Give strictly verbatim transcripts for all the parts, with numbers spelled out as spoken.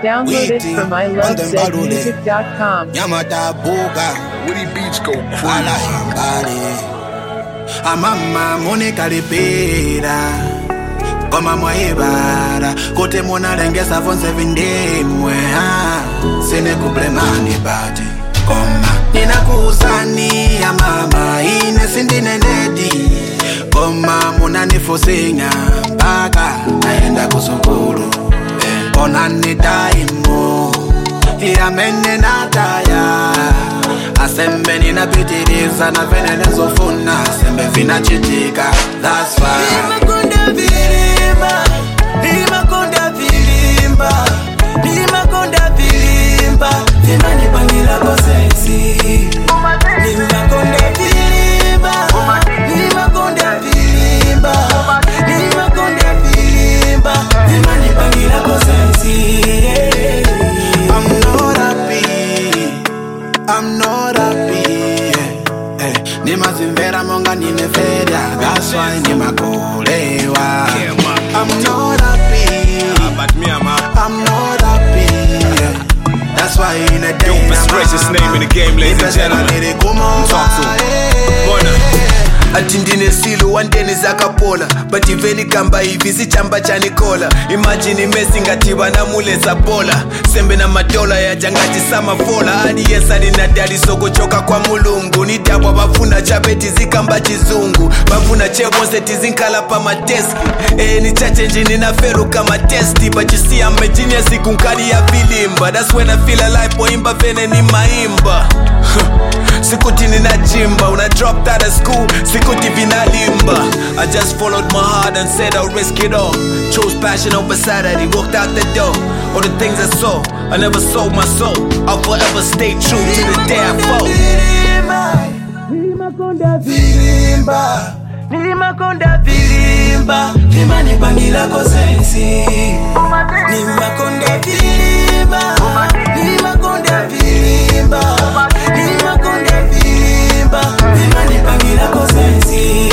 Download it from I love zed music dot com. Yamata Boga, Woody Beats go Ala crazy. Bali. Amama Monica Libera. Koma mwaibara kote mona lengesa fonse vindimwe sine kublemani bati koma ninakuusani ya mama ine sindine nedi koma muna nifosinga mpaka naenda kusukuru kona nitaimo iyamene nataya asembe ninapitiliza na vene nezofuna asembe vinachitika. That's why Nimakonda vilimba, nimakonda vilimba, vimani pangila kosensi. Nimakonda vilimba, nimakonda vilimba, nimakonda vilimba, vimani pangila kosensi. I'm not happy, I'm not happy. Hey, nimazimvera monga nineferia, that's why nimakolewa. I'm not happy. Uh, but me, I'm out. I'm not happy. Yeah. That's why in a day. Dopest, greatest name in the game, ladies and gentlemen. Talk to him. Bona. Atindine silu wandeni zakapola but iveni kamba hivi si chamba cha Nikola. Imagine Messi ngati wanamuleza bola sembe na madola ya jangati sama fola hadi yesa nina dali soko choka kwa mulungu ni dabwa bafuna chabeti zikamba chizungu bafuna chebonse tizinkala pa mateski eh ni chache njini na feru kama testi but you see I'm a genius ikunkali ya vilimba. That's when I feel alive poimba vene ni maimba sikuti nina jimba una dropped out of school sikuti vina limba. I just followed my heart and said I'll risk it all. Chose passion over sanity, walked out the door. All the things I saw, I never sold my soul. I'll forever stay true to the day I fall. Nimakonda vilimba, nimakonda vilimba, vimani pangila kosensi. Nimakonda vilimba, nimakonda vilimba, nimakonda vilimba, vimani pangila kosensi.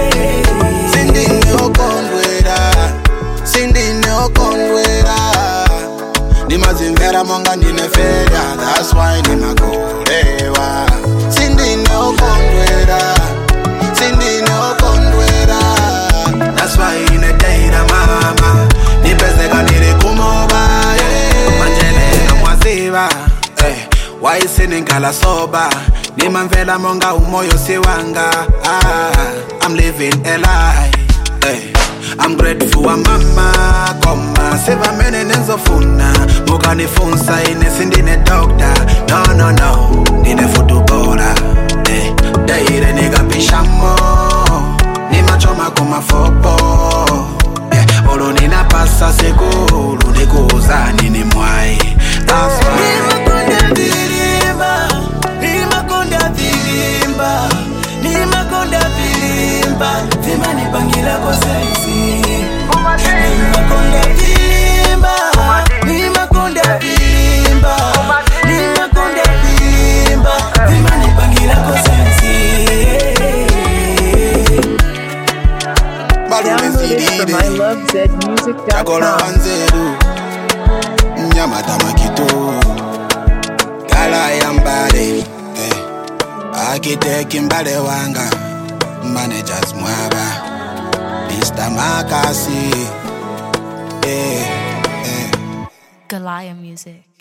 Sindine okondwera, sindine okondwera. Nimazimvera monga nineferia, that's why nimakolewa. Sindine okondwera, sindine okondwera. That's why in a day na mama nipezeka nili kumoba manjele na mwasiba why siningala soba nimamvela monga umoyo siwanga. ah, I'm living a lie. Hey, I'm grateful wa mama koma seva mene nenzofuna muka nifunsa ine sindine doctor. No no no nine futubora hey, daire nigapishamo ni machoma kuma fopo yeah, olo nina pasa seguru nikuzani ni mwai. That's why nimakonda vilimba, nimakonda vilimba, nimakonda vilimba, vimani pangila kosensi. Nimakonda vilimba, nimakonda vilimba, nimakonda vilimba, vimani pangila kosensi. Download it from I love zed music dot com. Nyamata makito Kala yambale eh. Akiteki mbale wanga Managers mwaba Mister Makasi eh, eh. Galaya Music.